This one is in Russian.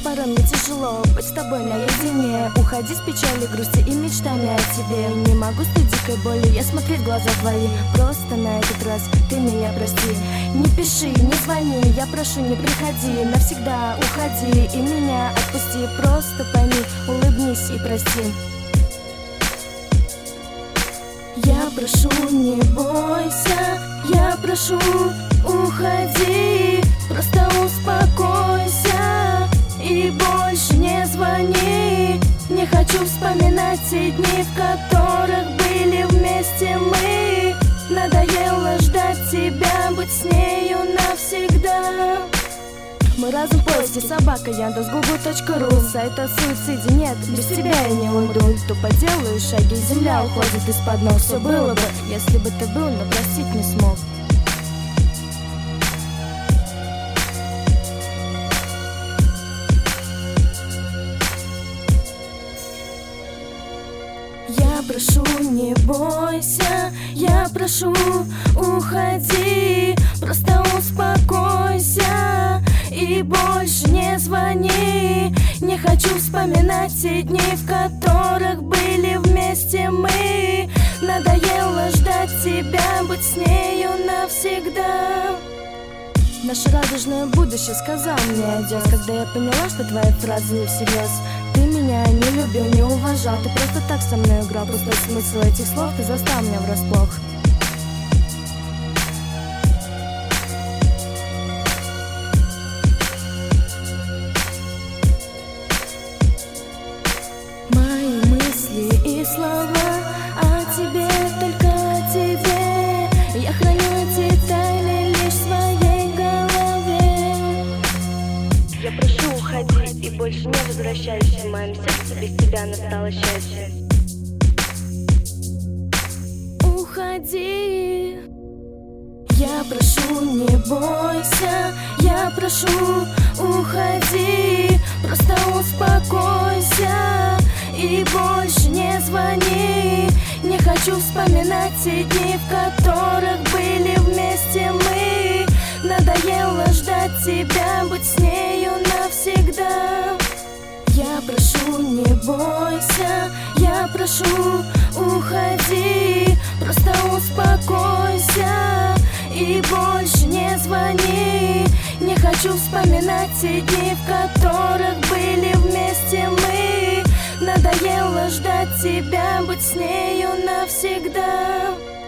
порой мне тяжело быть с тобой наедине. Уходи с печали, грусти и мечтами о тебе. Не могу с той дикой болью я смотреть в глаза твои. Просто на этот раз ты меня прости. Не пиши, не звони, я прошу, не приходи. Навсегда уходи и меня отпусти. Просто пойми, улыбнись и прости. Я прошу, не бойся, я прошу, уходи. Просто успокойся и больше не звони. Не хочу вспоминать те дни, в которых были вместе мы. Надоело ждать тебя, быть с нею навсегда. Мы разом в поиске, собака, Яндекс.Гугл.ру. Сайта о суициде нет, без тебя я не уйду. Тупо делаю шаги, земля уходит из-под ног. Все было бы, если бы ты был, но простить не смог. Я прошу, не бойся, я прошу, уходи. Просто успокойся и больше не звони. Не хочу вспоминать те дни, в которых были вместе мы. Надоело ждать тебя, быть с нею навсегда. Наше радужное будущее сказал мне адьос, когда я поняла, что твои фразы не всерьез. Ты меня не любил, не уважал, ты просто так со мной играл. Пустой смысл этих слов, ты застал меня врасплох. Мои мысли и слова о тебе, только о тебе. Я храню эти тайны лишь в своей голове. Я прошу, уходи и больше не возвращайся. В моем сердце без тебя настало счастье. Уходи. Я прошу, не бойся, я прошу, уходи. Просто успокойся и больше не звони. Не хочу вспоминать те дни, в которых были вместе мы. Надоело ждать тебя, быть с нею навсегда. Я прошу, не бойся, я прошу, уходи. Просто успокойся и больше не звони. Не хочу вспоминать те дни, в которых были вместе мы. Надоело ждать тебя, быть с нею навсегда.